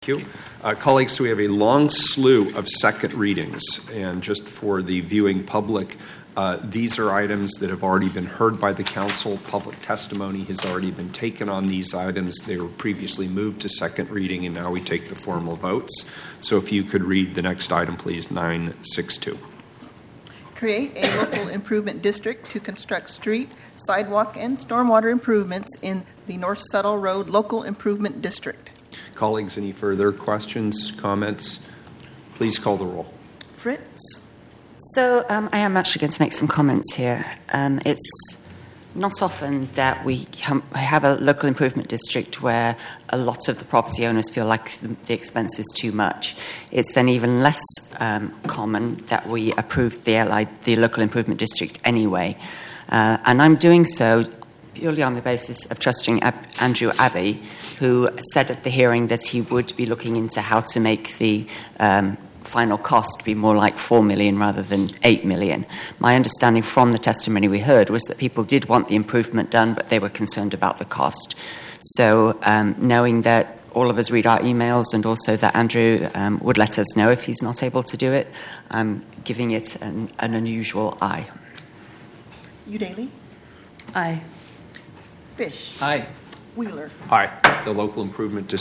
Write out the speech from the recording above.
Thank you. Colleagues, we have a long slew of second readings, and just for the viewing public, these are items that have already been heard by the council. Public testimony has already been taken on these items. They were previously moved to second reading, and now we take the formal votes. So if you could read the next item, please, 962. Create a local improvement district to construct street, sidewalk, and stormwater improvements in the North Settle Road Local Improvement District. Colleagues, any further questions, comments? Please call the roll. Fritz? So I am actually going to make some comments here. It's not often that we have a local improvement district where a lot of the property owners feel like the expense is too much. It's then even less common that we approve the local improvement district anyway. And I'm doing so purely on the basis of trusting Andrew Abbey, who said at the hearing that he would be looking into how to make the final cost be more like 4 million rather than 8 million. My understanding from the testimony we heard was that people did want the improvement done, but they were concerned about the cost. So knowing that all of us read our emails and also that Andrew would let us know if he's not able to do it, I'm giving it an unusual aye. Udaley? Aye. Fish? Aye. Wheeler? Aye. The local improvement district